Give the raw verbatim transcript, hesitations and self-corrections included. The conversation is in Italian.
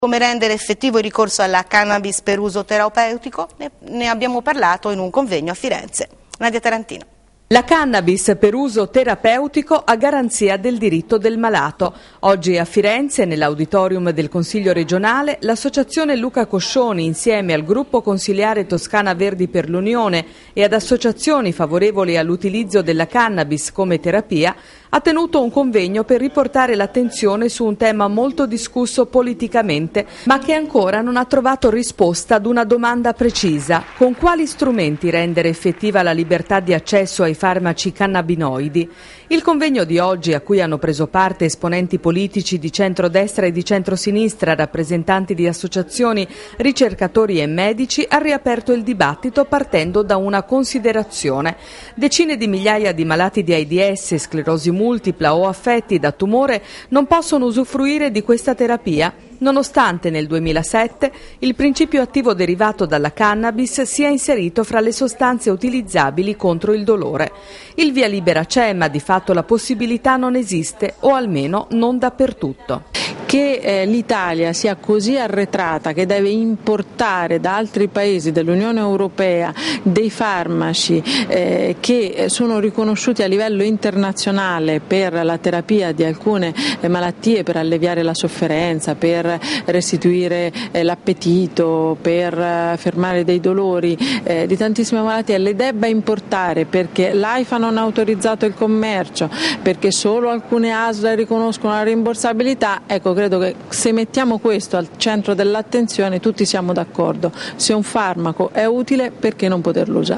Come rendere effettivo il ricorso alla cannabis per uso terapeutico? Ne, ne abbiamo parlato in un convegno a Firenze. Nadia Tarantino. La cannabis per uso terapeutico a garanzia del diritto del malato. Oggi a Firenze, nell'auditorium del Consiglio regionale, l'associazione Luca Coscioni, insieme al gruppo consiliare Toscana Verdi per l'Unione e ad associazioni favorevoli all'utilizzo della cannabis come terapia, ha tenuto un convegno per riportare l'attenzione su un tema molto discusso politicamente, ma che ancora non ha trovato risposta ad una domanda precisa: con quali strumenti rendere effettiva la libertà di accesso ai farmaci cannabinoidi? Il convegno di oggi, a cui hanno preso parte esponenti politici di centrodestra e di centrosinistra, rappresentanti di associazioni, ricercatori e medici, ha riaperto il dibattito partendo da una considerazione. Decine di migliaia di malati di AIDS, sclerosi multipla o affetti da tumore non possono usufruire di questa terapia, nonostante nel duemilasette il principio attivo derivato dalla cannabis sia inserito fra le sostanze utilizzabili contro il dolore. Il via libera c'è, ma di fatto la possibilità non esiste, o almeno non dappertutto. Che eh, l'Italia sia così arretrata che deve importare da altri paesi dell'Unione Europea dei farmaci eh, che sono riconosciuti a livello internazionale per la terapia di alcune eh, malattie, per alleviare la sofferenza, per restituire eh, l'appetito, per eh, fermare dei dolori eh, di tantissime malattie, le debba importare perché l'AIFA non ha autorizzato il commercio, perché solo alcune A S L riconoscono la rimborsabilità. Ecco, credo che se mettiamo questo al centro dell'attenzione tutti siamo d'accordo: se un farmaco è utile, perché non poterlo usare?